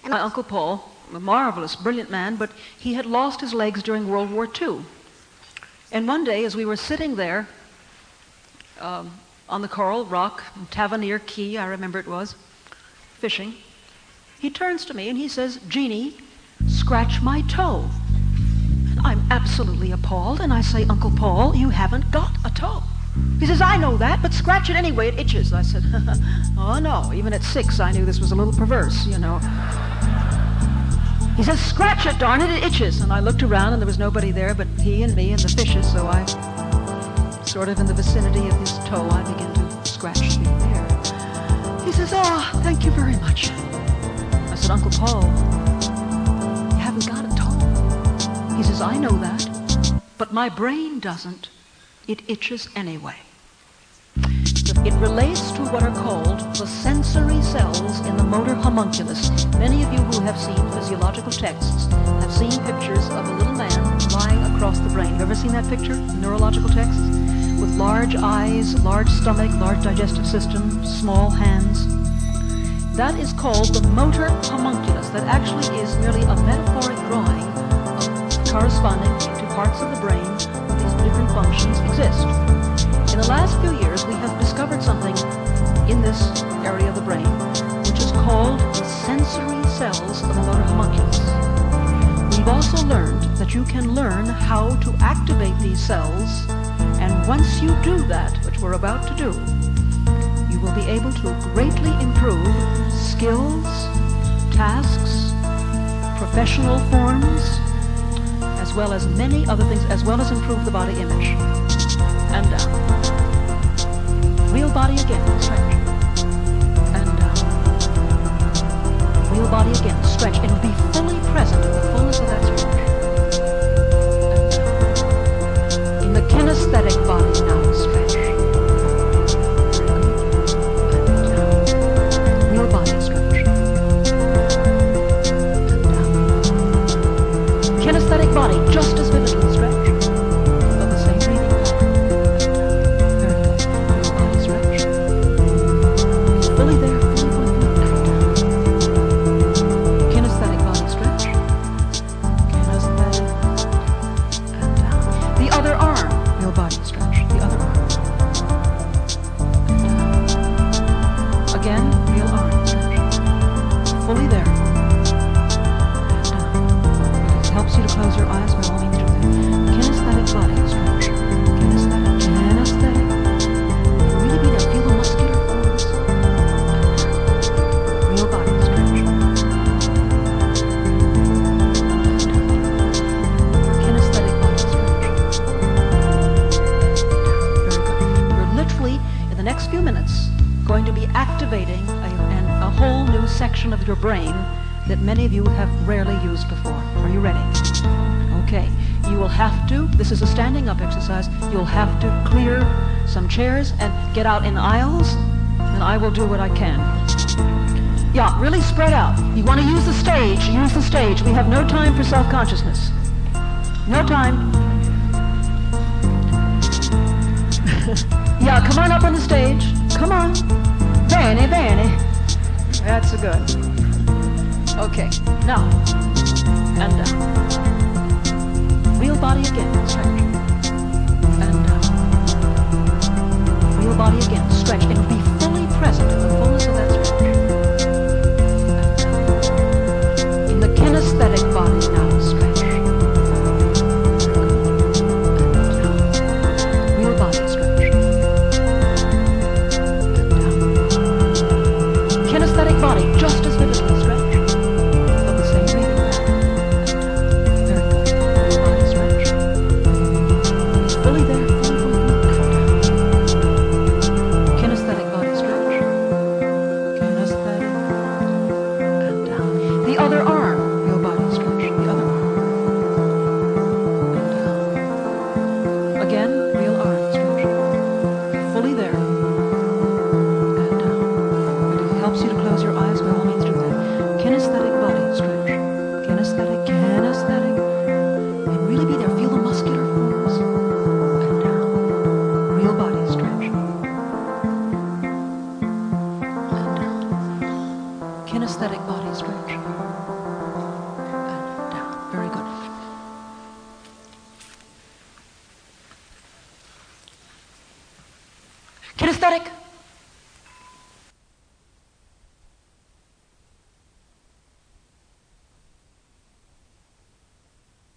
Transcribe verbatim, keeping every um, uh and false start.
My Uncle Paul, a marvelous, brilliant man, but he had lost his legs during World War Two. And one day, as we were sitting there um, on the Coral Rock, Tavernier Key, I remember it was, fishing, he turns to me and he says, "Jeannie, scratch my toe." And I'm absolutely appalled, and I say, "Uncle Paul, you haven't got a toe." He says, "I know that, but scratch it anyway, it itches." I said, "Oh no, even at six I knew this was a little perverse, you know." He says, "Scratch it, darn it, it itches." And I looked around and there was nobody there but he and me and the fishes, so I, sort of in the vicinity of his toe, I began to scratch the air. He says, "Oh, thank you very much." I said, "Uncle Paul, you haven't got a toe." He says, "I know that, but my brain doesn't. It itches anyway." It relates to what are called the sensory cells in the motor homunculus. Many of you who have seen physiological texts have seen pictures of a little man lying across the brain. Have you ever seen that picture, neurological texts? With large eyes, large stomach, large digestive system, small hands. That is called the motor homunculus. That actually is merely a metaphoric drawing of corresponding to parts of the brain where these different functions exist. In the last few years, we have discovered something in this area of the brain which is called the sensory cells of the motor homunculus. We've also learned that you can learn how to activate these cells, and once you do that, which we're about to do, you will be able to greatly improve skills, tasks, professional forms, as well as many other things, as well as improve the body image. And down. Wheel body again, stretch. And down. Wheel body again, stretch. And be fully present in the fullness of that stretch. And down. In the kinesthetic body now, stretch. And down. Wheel body, stretch. And down. Kinesthetic body, just as vividly, stretch. Of your brain that many of you have rarely used before. Are you ready? Okay. You will have to, this is a standing up exercise, you'll have to clear some chairs and get out in aisles, and I will do what I can. Yeah, really spread out. You want to use the stage, use the stage. We have no time for self-consciousness. No time. Yeah, come on up on the stage. Come on. Vanny, Vanny. That's a good. Okay, now, and down. Wheel body again, stretch. And down. Wheel body again, stretch. And be fully present in the fullness of that stretch. And down. In the kinesthetic body now, stretch. And down. Wheel body, stretch. And down. Kinesthetic body, just as vividly, stretch. Of the same breathing pattern. Very good. Whole body stretch. Fully there, fully, fully, fully. Kinesthetic body stretch. Kinesthetic. And down. The other arm, whole body stretch. The other arm. And down. Again, wheel arm stretch. Fully there. And down. It helps you to close your eyes, by all means do that. Kinesthetic body stretch. Kinesthetic, kinesthetic. And really be there. Feel the muscular force. And down. Real body stretch. And down. Kinesthetic body stretch. pathetic.